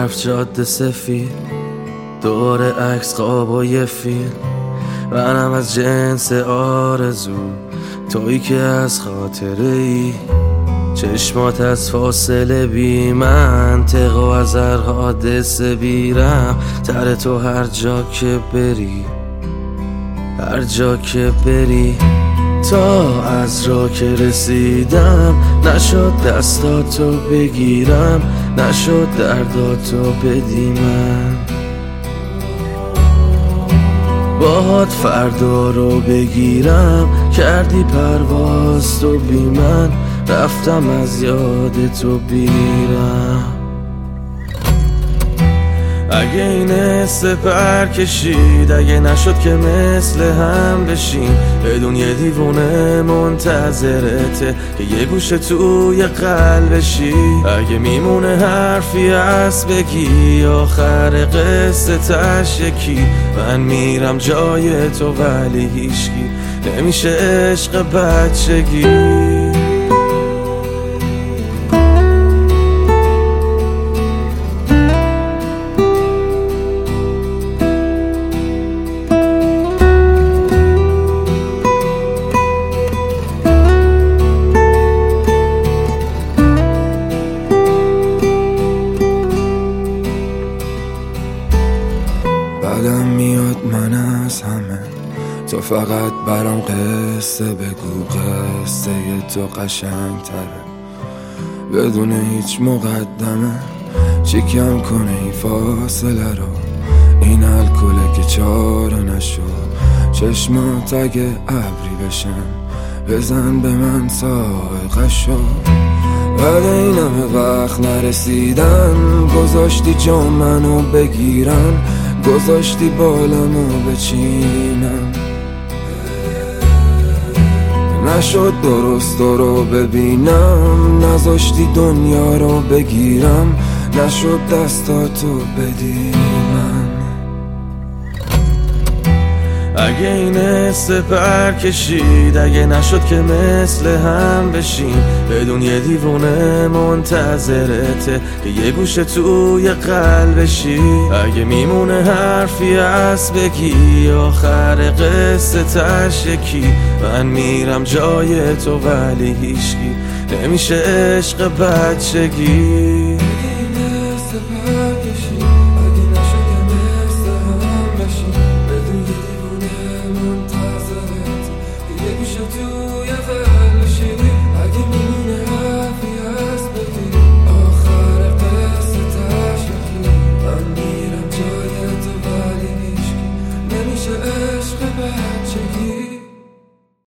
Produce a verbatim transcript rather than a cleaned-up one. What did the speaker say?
طرف جاده سفید، دور عکس خواب و یه فیلم. منم از جنس آرزو، تویی که از خاطره ای. چشمات از فاصله بی منطق و از هر حادثه بیرم تر تو هر جا که بری، هر جا که بری. تا از راه که رسیدم نشد دستاتو بگیرم، نشد درداتو بدی من. باهات فردا رو بگیرم، کردی پرواز تو بی من، رفتم از یاد تو بیرم. اگه این سپر کشید، اگه نشد که مثل هم بشیم، بدون یه دیوونه منتظرته که یه گوشه توی قلبشی. اگه میمونه حرفی از بگی، آخر قصه تش یکی. من میرم جای تو ولی هیچکی نمیشه عشق بچگی. بعدم میاد من از همه، تو فقط برام قصه بگو، قصه تو قشنگ تره بدون هیچ مقدمه. چی کم کنه این فاصله رو، این الکله که چاره نشد. چشمات اگه ابری بشن بزن به من سائقشو. بعد این همه وقت نرسیدن، گذاشتی جا منو بگیرن، گذاشتی بالمو بچینم. نشد درست رو ببینم، نذاشتی دنیا رو بگیرم، نشد دستاتو بدی من. اگه این سپر کشید، اگه نشد که مثل هم بشیم، بدون یه دیوونه منتظرته که یه گوشه توی قلبشی. اگه میمونه حرفی از بگی، آخر قصه تش یکی. من میرم جای تو ولی هیچکی نمیشه عشق بچگی.